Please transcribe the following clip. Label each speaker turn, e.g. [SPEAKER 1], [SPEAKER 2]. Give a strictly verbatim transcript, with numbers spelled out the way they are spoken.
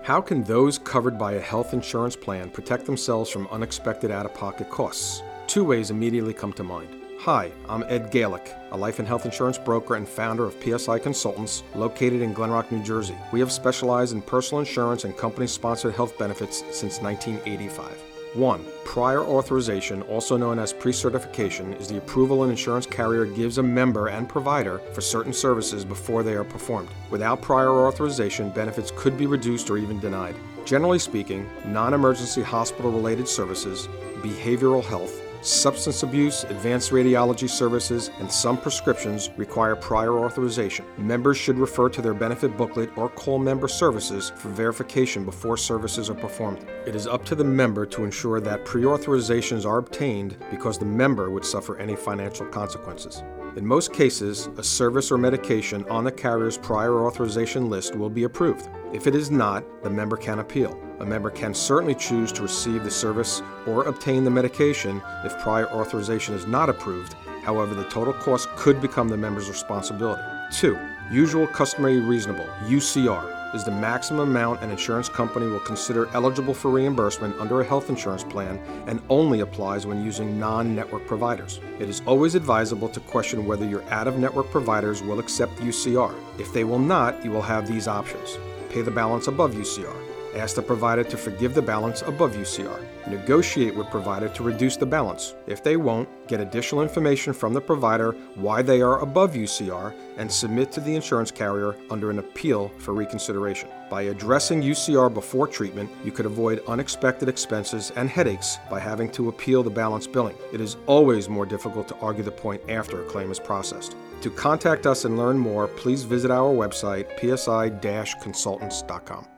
[SPEAKER 1] How can those covered by a health insurance plan protect themselves from unexpected out-of-pocket costs? Two ways immediately come to mind. Hi, I'm Ed Galick, a life and health insurance broker and founder of P S I Consultants, located in Glen Rock, New Jersey. We have specialized in personal insurance and company-sponsored health benefits since nineteen eighty-five. one. Prior authorization, also known as pre-certification, is the approval an insurance carrier gives a member and provider for certain services before they are performed. Without prior authorization, benefits could be reduced or even denied. Generally speaking, non-emergency hospital-related services, behavioral health, substance abuse, advanced radiology services, and some prescriptions require prior authorization. Members should refer to their benefit booklet or call member services for verification before services are performed. It is up to the member to ensure that pre-authorizations are obtained because the member would suffer any financial consequences. In most cases, a service or medication on the carrier's prior authorization list will be approved. If it is not, the member can appeal. A member can certainly choose to receive the service or obtain the medication if prior authorization is not approved. However, the total cost could become the member's responsibility. two. Usual customary reasonable, U C R, is the maximum amount an insurance company will consider eligible for reimbursement under a health insurance plan and only applies when using non-network providers. It is always advisable to question whether your out-of-network providers will accept U C R. If they will not, you will have these options. Pay the balance above U C R. Ask the provider to forgive the balance above U C R. Negotiate with provider to reduce the balance. If they won't, get additional information from the provider why they are above U C R and submit to the insurance carrier under an appeal for reconsideration. By addressing U C R before treatment, you could avoid unexpected expenses and headaches by having to appeal the balance billing. It is always more difficult to argue the point after a claim is processed. To contact us and learn more, please visit our website, p s i dash consultants dot com.